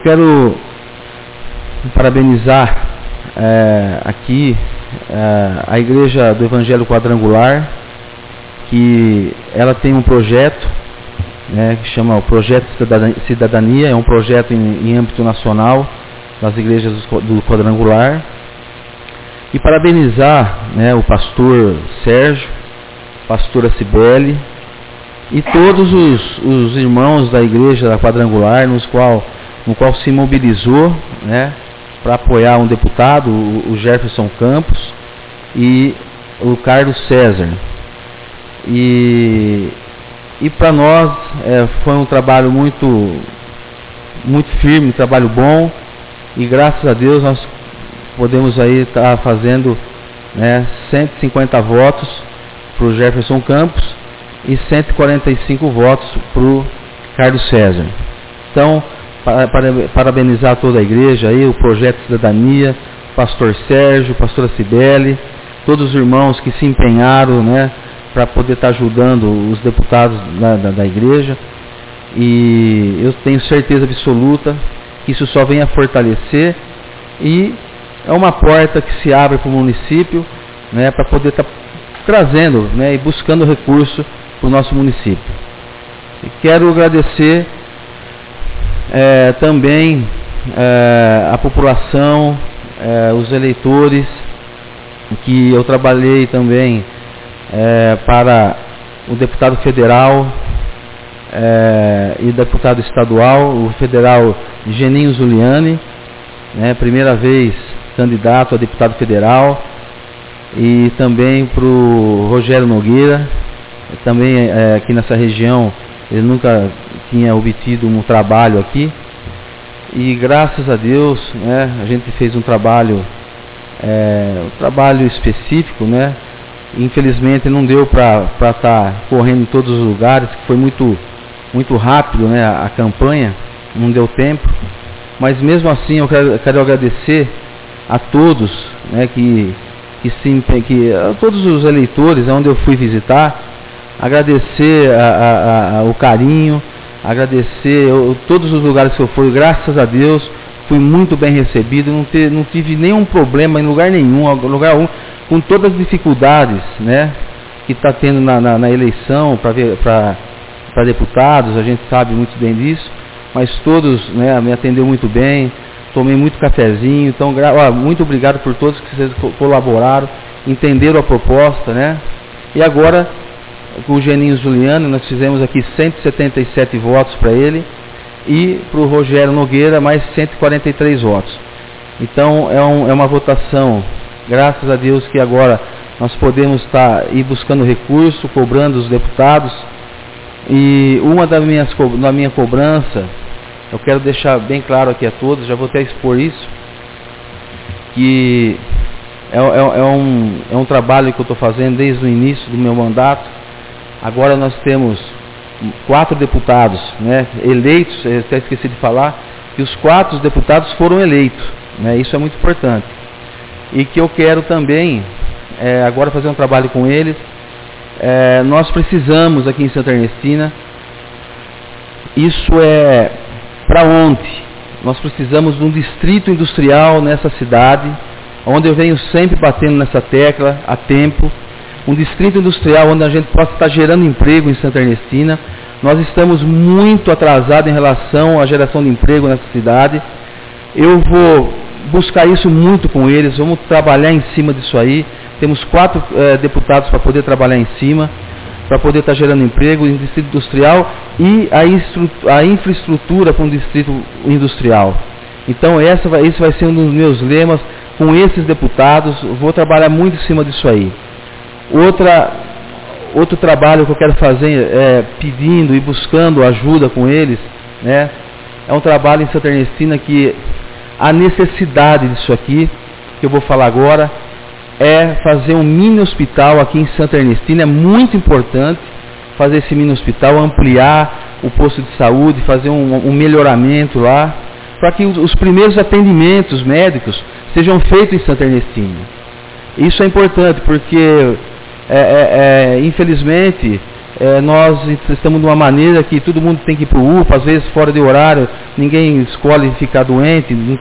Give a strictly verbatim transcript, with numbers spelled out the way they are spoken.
Quero parabenizar é, aqui é, a Igreja do Evangelho Quadrangular, que ela tem um projeto, né, que chama o Projeto Cidadania, é um projeto em, em âmbito nacional das igrejas do Quadrangular. E parabenizar, né, o pastor Sérgio, pastora Cibele e todos os, os irmãos da igreja da Quadrangular, nos qual, no qual se mobilizou, né, para apoiar um deputado, o, o Jefferson Campos e o Carlos César. E, e para nós é, foi um trabalho muito, muito firme, um trabalho bom, e graças a Deus nós podemos aí estar tá fazendo, né, cento e cinquenta votos para o Jefferson Campos e cento e quarenta e cinco votos para o Carlos César. Então, para, para, parabenizar toda a igreja aí, o Projeto Cidadania, pastor Sérgio, pastora Cibele, todos os irmãos que se empenharam, né, para poder estar tá ajudando os deputados da, da, da igreja. E eu tenho certeza absoluta que isso só vem a fortalecer, e é uma porta que se abre para o município, né, para poder estar tá trazendo, né, e buscando recurso para o nosso município. E quero agradecer é, também é, a população, é, os eleitores, que eu trabalhei também é, para o deputado federal é, e deputado estadual, o federal Geninho Zuliani, né, primeira vez candidato a deputado federal, e também para o Rogério Nogueira, também é, aqui nessa região, ele nunca tinha obtido um trabalho aqui, e graças a Deus, né, a gente fez um trabalho, é, um trabalho específico, né, infelizmente não deu para estar tá correndo em todos os lugares, que foi muito, muito rápido, né, a, a campanha, não deu tempo, mas mesmo assim eu quero, quero agradecer a todos, né, que, que, sim, que a todos os eleitores onde eu fui visitar, agradecer a, a, a, o carinho, agradecer eu, todos os lugares que eu fui, graças a Deus, fui muito bem recebido, não, te, não tive nenhum problema em lugar nenhum, lugar um, com todas as dificuldades, né, que está tendo na, na, na eleição para deputados, a gente sabe muito bem disso, mas todos, né, me atenderam muito bem, tomei muito cafezinho, então ó, muito obrigado por todos que vocês colaboraram, entenderam a proposta, né? E agora, com o Geninho Zuliani, nós fizemos aqui cento e setenta e sete votos para ele, e para o Rogério Nogueira mais cento e quarenta e três votos. Então é, um, é uma votação, graças a Deus, que agora nós podemos estar tá, ir buscando recurso, cobrando os deputados. E uma das minhas, da minha cobrança, eu quero deixar bem claro aqui a todos, já vou até expor isso, que é, é, é, um, é um trabalho que eu estou fazendo desde o início do meu mandato. Agora nós temos quatro deputados, né, eleitos, eu até esqueci de falar, que os quatro deputados foram eleitos, né, isso é muito importante. E que eu quero também, é, agora fazer um trabalho com eles. É, nós precisamos aqui em Santa Ernestina, isso é para ontem, nós precisamos de um distrito industrial nessa cidade, onde eu venho sempre batendo nessa tecla há tempo, um distrito industrial onde a gente possa estar gerando emprego em Santa Ernestina. Nós estamos muito atrasados em relação à geração de emprego nessa cidade. Eu vou buscar isso muito com eles, vamos trabalhar em cima disso aí. Temos quatro eh, deputados para poder trabalhar em cima, para poder estar gerando emprego em distrito industrial e a, a infraestrutura para um distrito industrial. Então essa vai, esse vai ser um dos meus lemas com esses deputados, vou trabalhar muito em cima disso aí. Outra, outro trabalho que eu quero fazer, é, pedindo e buscando ajuda com eles, né, é um trabalho em Santa Ernestina que a necessidade disso aqui, que eu vou falar agora, é fazer um mini hospital aqui em Santa Ernestina. É muito importante fazer esse mini hospital, ampliar o posto de saúde, fazer um, um melhoramento lá, para que os, os primeiros atendimentos médicos sejam feitos em Santa Ernestina. Isso é importante porque, é, é, é, infelizmente, é, nós estamos de uma maneira que todo mundo tem que ir para o U P A, às vezes fora de horário, ninguém escolhe ficar doente,